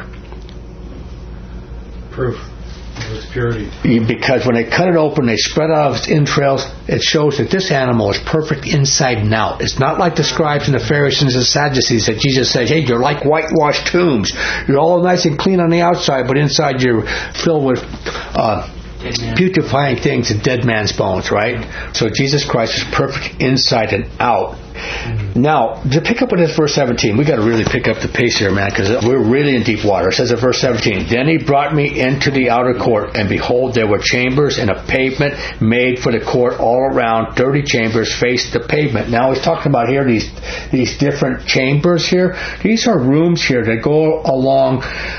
Proof of its purity. Because when they cut it open, they spread out its entrails. It shows that this animal is perfect inside and out. It's not like the scribes and the Pharisees and Sadducees that Jesus said, "Hey, you're like whitewashed tombs. You're all nice and clean on the outside, but inside you're filled with putrefying things and dead man's bones," right? So Jesus Christ is perfect inside and out. Now, to pick up with this verse 17, we got to really pick up the pace here, man, because we're really in deep water. It says in verse 17, "Then he brought me into the outer court, and behold, there were chambers and a pavement made for the court all around. 30 chambers faced the pavement." Now he's talking about here these different chambers here. These are rooms here that go along,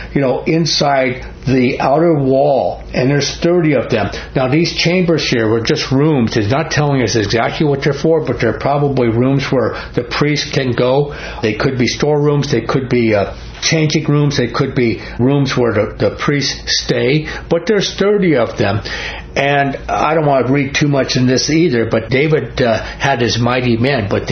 inside the outer wall, and there's 30 of them. Now these chambers here were just rooms. It's not telling us exactly what they're for, but they're probably rooms where the priest can go. They could be storerooms, they could be changing rooms, they could be rooms where the priests stay, but there's 30 of them. And I don't want to read too much in this either, but David had his mighty men, but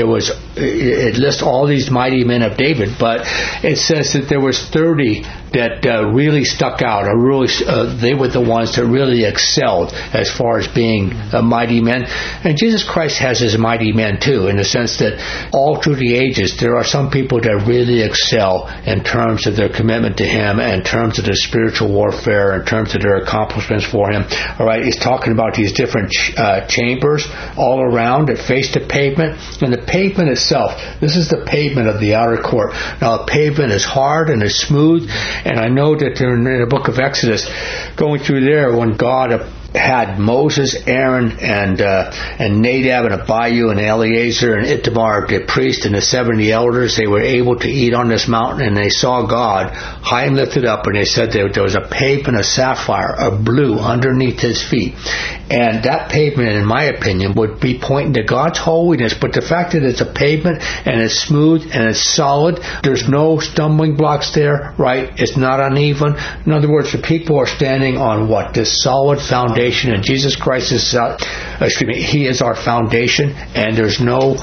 it lists all these mighty men of David, but it says that there was 30 that really stuck out, or really, they were the ones that really excelled as far as being mighty men. And Jesus Christ has his mighty men too, in the sense that all through the ages, there are some people that really excel in terms of their commitment to him, in terms of their spiritual warfare, in terms of their accomplishments for him. All right, he's talking about these different chambers all around that face the pavement. And the pavement itself, this is the pavement of the outer court. Now, the pavement is hard and it's smooth, and I know that in the book of Exodus, going through there, when God had Moses, Aaron, and Nadab, and Abihu, and Eleazar, and Ithamar, the priest, and the 70 elders, they were able to eat on this mountain, and they saw God high and lifted up, and they said there was a pavement of sapphire, of blue, underneath his feet. And that pavement, in my opinion, would be pointing to God's holiness, but the fact that it's a pavement, and it's smooth, and it's solid, there's no stumbling blocks there, right? It's not uneven. In other words, the people are standing on what? This solid foundation foundation, and Jesus Christ is, He is our foundation, and there's no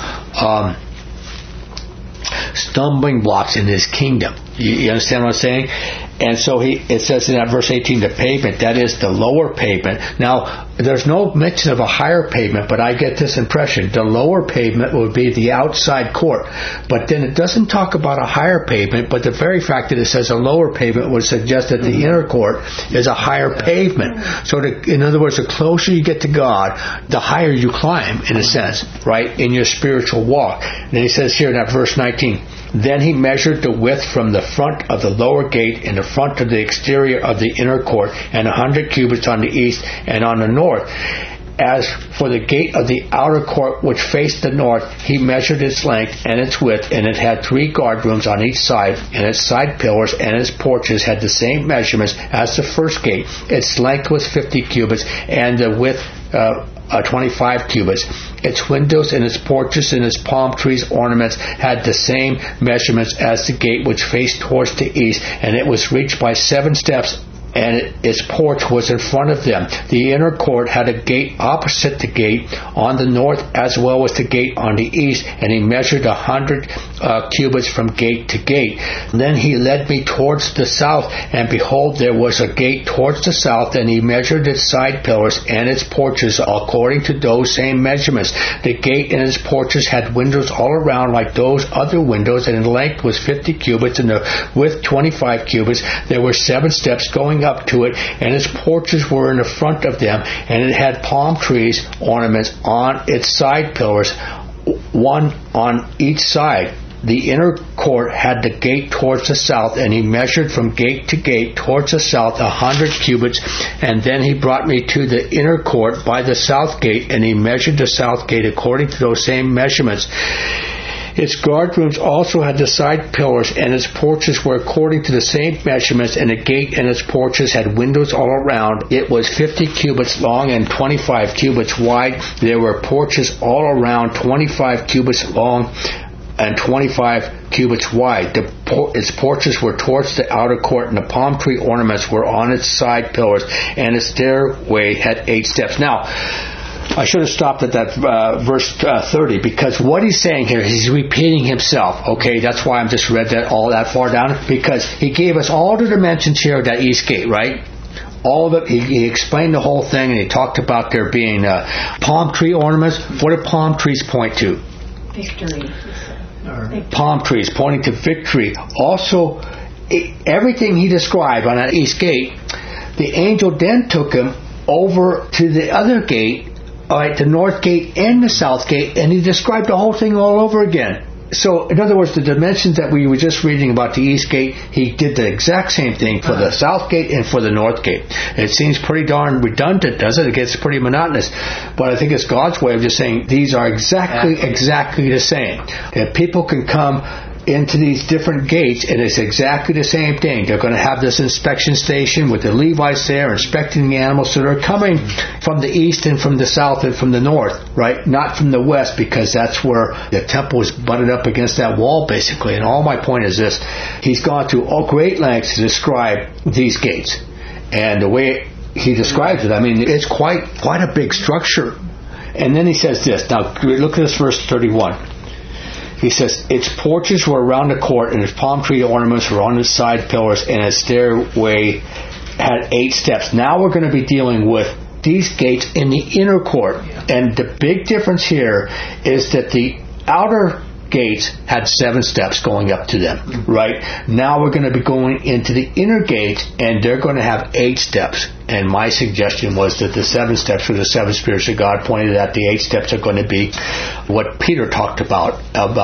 stumbling blocks in His kingdom. You understand what I'm saying? And so it says in that verse 18, the pavement, that is the lower pavement. Now, there's no mention of a higher pavement, but I get this impression. The lower pavement would be the outside court. But then it doesn't talk about a higher pavement, but the very fact that it says a lower pavement would suggest that the inner court is a higher pavement. So in other words, the closer you get to God, the higher you climb, in a sense, right, in your spiritual walk. And then he says here in that verse 19, then he measured the width from the front of the lower gate and the front of the exterior of the inner court, and 100 cubits on the east and on the north. As for the gate of the outer court which faced the north, he measured its length and its width, and it had 3 guard rooms on each side, and its side pillars and its porches had the same measurements as the first gate. Its length was 50 cubits, and the width 25 cubits. Its windows and its porches and its palm trees ornaments had the same measurements as the gate which faced towards the east, and it was reached by 7 steps, and its porch was in front of them. The inner court had a gate opposite the gate on the north as well as the gate on the east, and he measured 100 cubits from gate to gate. And then he led me towards the south, and behold, there was a gate towards the south, and he measured its side pillars and its porches according to those same measurements. The gate and its porches had windows all around like those other windows, and the length was 50 cubits and the width 25 cubits. There were 7 steps going up to it, and its porches were in the front of them, and it had palm trees ornaments on its side pillars, one on each side. The inner court had the gate towards the south, and he measured from gate to gate towards the south 100 cubits, and then he brought me to the inner court by the south gate, and he measured the south gate according to those same measurements. Its guard rooms also had the side pillars, and its porches were according to the same measurements, and the gate and its porches had windows all around. It was 50 cubits long and 25 cubits wide. There were porches all around, 25 cubits long and 25 cubits wide. Its porches were towards the outer court, and the palm tree ornaments were on its side pillars, and its stairway had 8 steps. Now, I should have stopped at that verse 30, because what he's saying here, he's repeating himself. Okay, that's why I just read that all that far down, because he gave us all the dimensions here of that east gate, right? All of it. He explained the whole thing, and he talked about there being palm tree ornaments. What do palm trees point to? Victory. Palm trees pointing to victory. Also, everything he described on that east gate, the angel then took him over to the other gate, the north gate and the south gate, and he described the whole thing all over again. So, in other words, the dimensions that we were just reading about the east gate, he did the exact same thing for the south gate and for the north gate. It seems pretty darn redundant, doesn't it? It gets pretty monotonous. But I think it's God's way of just saying these are exactly the same. And people can come into these different gates, and it's exactly the same thing. They're going to have this inspection station with the Levites there inspecting the animals. So they're coming from the east and from the south and from the north, right? Not from the west, because that's where the temple is butted up against that wall, basically. And all my point is this: he's gone to all great lengths to describe these gates, and the way he describes it, I mean, it's quite a big structure. And then he says this. Now look at this verse 31. He says, its porches were around the court, and its palm tree ornaments were on its side pillars, and its stairway had 8 steps. Now we're going to be dealing with these gates in the inner court. And the big difference here is that the outer gates had 7 steps going up to them, right? Now we're going to be going into the inner gates, and they're going to have 8 steps. And my suggestion was that the 7 steps were the 7 spirits of God, pointed at the 8 steps are going to be what Peter talked about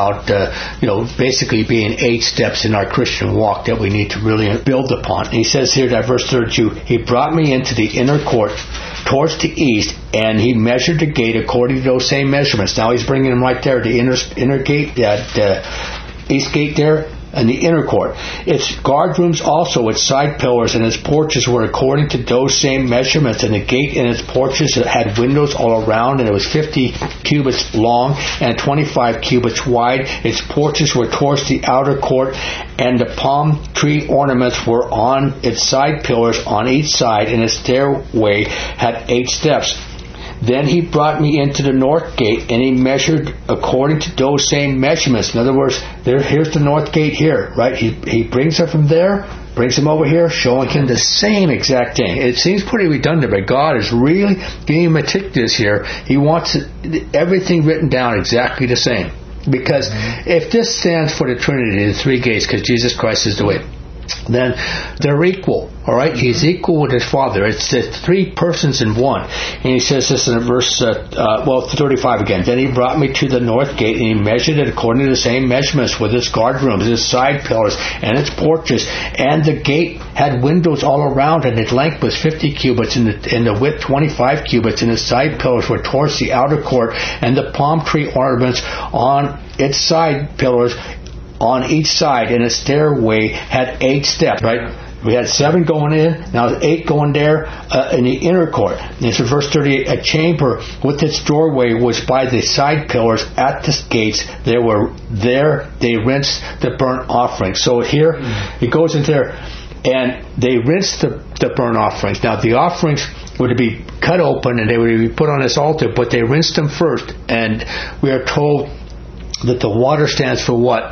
basically being 8 steps in our Christian walk that we need to really build upon. And he says here that verse 32, he brought me into the inner court towards the east, and he measured the gate according to those same measurements. Now he's bringing them right there, the inner gate, that east gate there, in the inner court. Its guard rooms also, its side pillars and its porches were according to those same measurements, and the gate and its porches had windows all around, and it was 50 cubits long and 25 cubits wide. Its porches were towards the outer court, and the palm tree ornaments were on its side pillars on each side, and its stairway had 8 steps. Then he brought me into the north gate, and he measured according to those same measurements. In other words, here's the north gate here, right? He brings it from there, brings him over here, showing him the same exact thing. It seems pretty redundant, but God is really being meticulous here. He wants everything written down exactly the same. Because if this stands for the Trinity, the 3 gates, because Jesus Christ is the way, then they're equal. All right, he's equal with his Father. It's the 3 persons in one. And he says this in verse 35 again. Then he brought me to the north gate, and he measured it according to the same measurements with its guard rooms, its side pillars, and its porches. And the gate had windows all around, and its length was 50 cubits, and the width 25 cubits, and its side pillars were towards the outer court, and the palm tree ornaments on its side pillars on each side, and a stairway had 8 steps, right? We had 7 going in, now 8 going there in the inner court. And it's in verse 38, a chamber with its doorway was by the side pillars at the gates. They rinsed the burnt offering. So here, it goes in there, and they rinsed the burnt offerings. Now the offerings were to be cut open, and they were to be put on this altar, but they rinsed them first. And we are told that the water stands for what?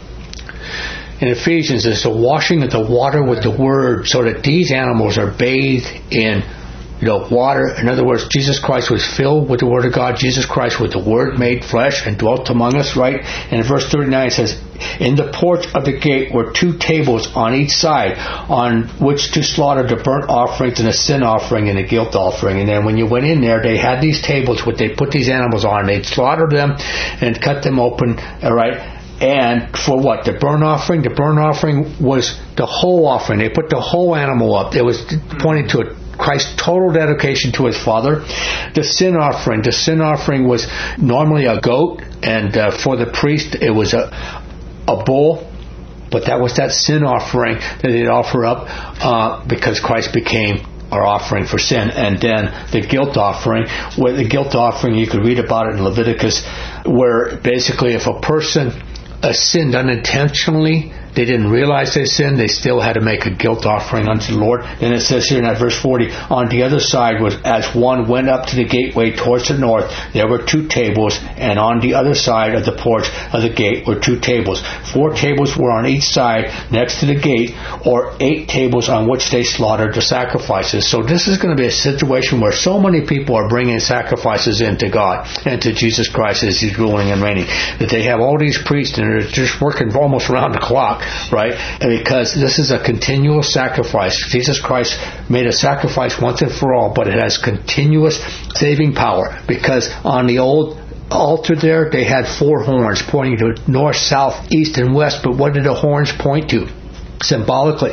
In Ephesians, it's the washing of the water with the Word, so that these animals are bathed in water. In other words, Jesus Christ was filled with the Word of God. Jesus Christ was the Word made flesh and dwelt among us, right? And in verse 39 it says, in the porch of the gate were 2 tables on each side, on which to slaughter the burnt offerings and the sin offering and the guilt offering. And then when you went in there, they had these tables which they put these animals on. They'd slaughter them and cut them open, all right? And for what? The burnt offering? The burnt offering was the whole offering. They put the whole animal up. It was pointing to Christ's total dedication to his Father. The sin offering was normally a goat, and for the priest it was a bull. But that was that sin offering that they'd offer up because Christ became our offering for sin. And then the guilt offering, where the guilt offering, you could read about it in Leviticus, where basically if a person sinned unintentionally, they didn't realize they sinned, they still had to make a guilt offering unto the Lord. And it says here in that verse 40, on the other side was, as one went up to the gateway towards the north, there were 2 tables, and on the other side of the porch of the gate were 2 tables. 4 tables were on each side next to the gate, or 8 tables on which they slaughtered the sacrifices. So this is going to be a situation where so many people are bringing sacrifices into God and to Jesus Christ as he's ruling and reigning, that they have all these priests and they're just working almost around the clock, right? And because this is a continual sacrifice. Jesus Christ made a sacrifice once and for all, but it has continuous saving power, because on the old altar there, they had 4 horns pointing to north, south, east, and west. But what did the horns point to? Symbolically,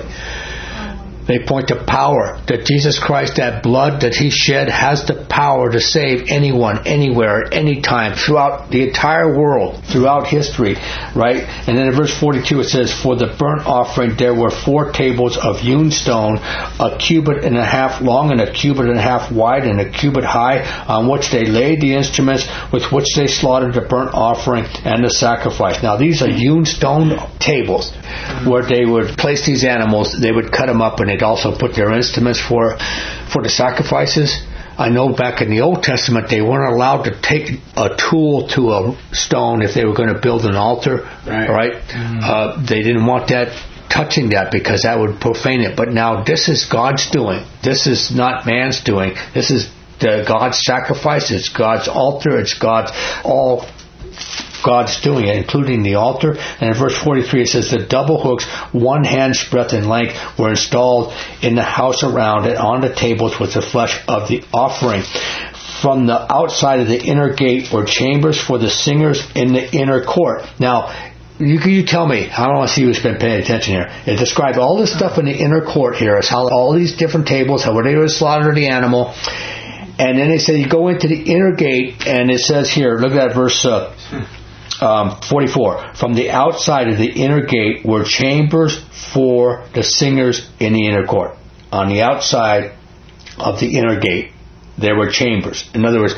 they point to power, that Jesus Christ, that blood that he shed, has the power to save anyone, anywhere, at any time, throughout the entire world, throughout history, right? And then in verse 42 it says, for the burnt offering there were 4 tables of hewn stone, 1.5 cubits long and 1.5 cubits wide and 1 cubit high, on which they laid the instruments with which they slaughtered the burnt offering and the sacrifice. Now these are hewn stone tables where they would place these animals, they would cut them up, and they'd also put their instruments for the sacrifices. I know back in the Old Testament they weren't allowed to take a tool to a stone if they were going to build an altar, right? They didn't want that touching that, because that would profane it. But now this is God's doing. This is not man's doing. This is God's sacrifice. It's God's altar. It's God's doing it, including the altar. And in verse 43 it says, the double hooks, 1 hand's breadth in length, were installed in the house around it on the tables with the flesh of the offering. From the outside of the inner gate were chambers for the singers in the inner court. Now, you tell me, I don't want to see who's been paying attention here. It describes all this stuff in the inner court here, as how all these different tables, how they would slaughter the animal. And then they say you go into the inner gate, and it says here, look at that verse 44. From the outside of the inner gate were chambers for the singers in the inner court. On the outside of the inner gate, there were chambers. In other words,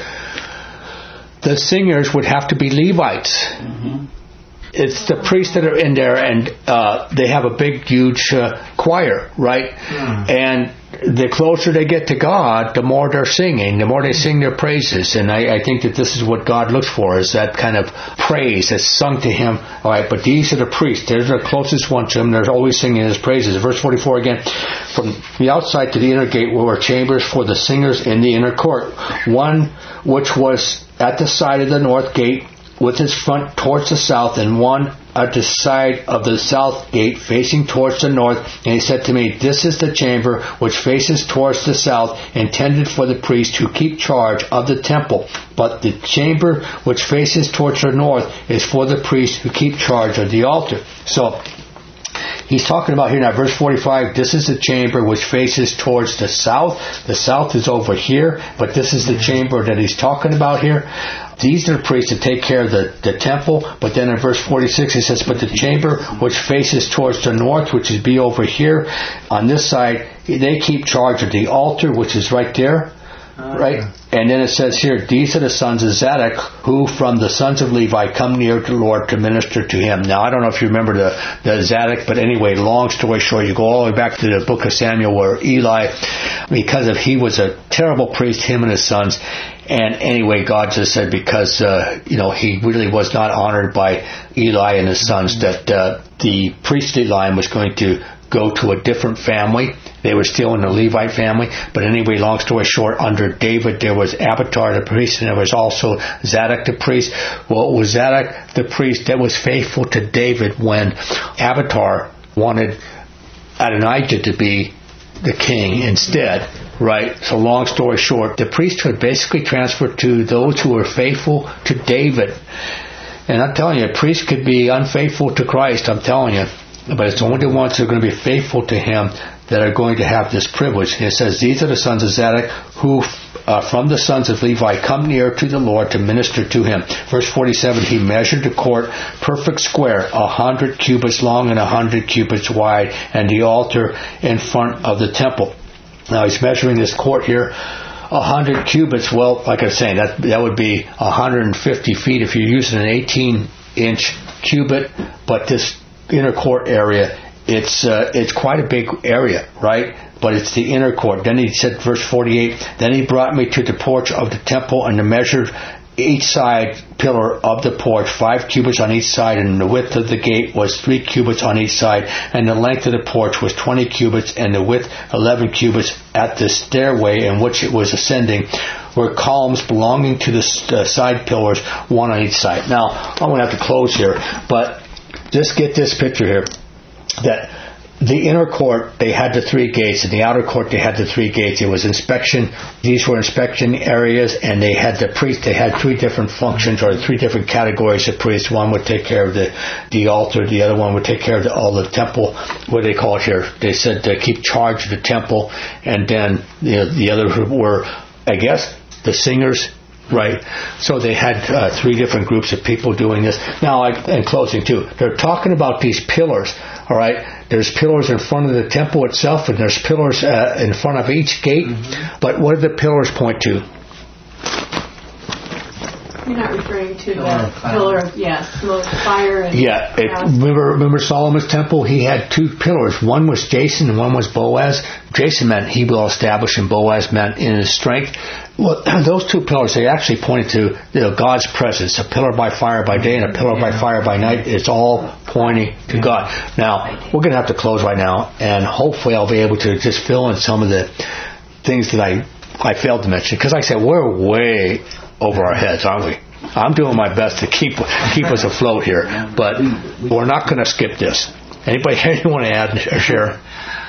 the singers would have to be Levites. Mm-hmm. It's the priests that are in there, and they have a big, huge choir, right? Mm. And the closer they get to God, the more they're singing, the more they sing their praises. And I think that this is what God looks for, is that kind of praise that's sung to Him. All right, but these are the priests. They're the closest one to Him. They're always singing His praises. Verse 44 again. From the outside to the inner gate were chambers for the singers in the inner court. One which was at the side of the north gate, with its front towards the south, and one at the side of the south gate facing towards the north. And he said to me, this is the chamber which faces towards the south, intended for the priests who keep charge of the temple. But the chamber which faces towards the north is for the priests who keep charge of the altar. So he's talking about here now, verse 45, this is the chamber which faces towards the south. The south is over here, but this is the chamber that he's talking about here. These are the priests that take care of the temple. But then in verse 46 he says, but the chamber which faces towards the north, which is be over here, on this side, they keep charge of the altar, which is right there. Right? And then it says here, these are the sons of Zadok, who from the sons of Levi come near to the Lord to minister to Him. Now, I don't know if you remember the Zadok, but anyway, long story short, you go all the way back to the book of Samuel, where Eli, because he was a terrible priest, him and his sons. And anyway, God just said, because he really was not honored by Eli and his sons, that the priestly line was going to go to a different family. They were still in the Levite family. But anyway, long story short, under David there was Abiathar the priest, and there was also Zadok the priest. Well, it was Zadok the priest that was faithful to David when Abiathar wanted Adonijah to be the king instead. Right? So long story short, the priesthood basically transferred to those who were faithful to David. And I'm telling you, a priest could be unfaithful to Christ, I'm telling you. But it's only the ones who are going to be faithful to Him that are going to have this privilege. It says, these are the sons of Zadok, who from the sons of Levi come near to the Lord to minister to Him. Verse 47, he measured the court perfect square, 100 cubits long and 100 cubits wide, and the altar in front of the temple. Now he's measuring this court here, 100 cubits. Well, like I was saying, that would be 150 feet if you're using an 18-inch cubit. But this inner court area, it's quite a big area, right? But it's the inner court. Then he said, verse 48, then he brought me to the porch of the temple, and measured each side pillar of the porch, 5 cubits on each side, and the width of the gate was 3 cubits on each side, and the length of the porch was 20 cubits, and the width 11 cubits. At the stairway in which it was ascending were columns belonging to the side pillars, one on each side. Now, I'm going to have to close here, but just get this picture here, that the inner court, they had the 3 gates. In the outer court, they had the 3 gates. It was inspection. These were inspection areas, and they had the priests. They had 3 different functions, or 3 different categories of priests. One would take care of the altar. The other one would take care of all the temple. What do they call it here? They said to keep charge of the temple. And then the other were, I guess, the singers. Right. So they had 3 different groups of people doing this. Now, in closing too, they're talking about these pillars. All right. There's pillars in front of the temple itself, and there's pillars in front of each gate. Mm-hmm. But what do the pillars point to? You're not referring to the pillar of, smoke, fire, and remember Solomon's temple? He had 2 pillars. One was Jason and one was Boaz. Jason meant he will establish, and Boaz meant in his strength. Well, those 2 pillars, they actually pointed to God's presence. A pillar by fire by day and a pillar by fire by night. It's all pointing to God. Now, we're going to have to close right now, and hopefully I'll be able to just fill in some of the things that I failed to mention. Because like I said, we're way over our heads, aren't we? I'm doing my best to keep us afloat here, but we're not going to skip this. Anybody want to add or share?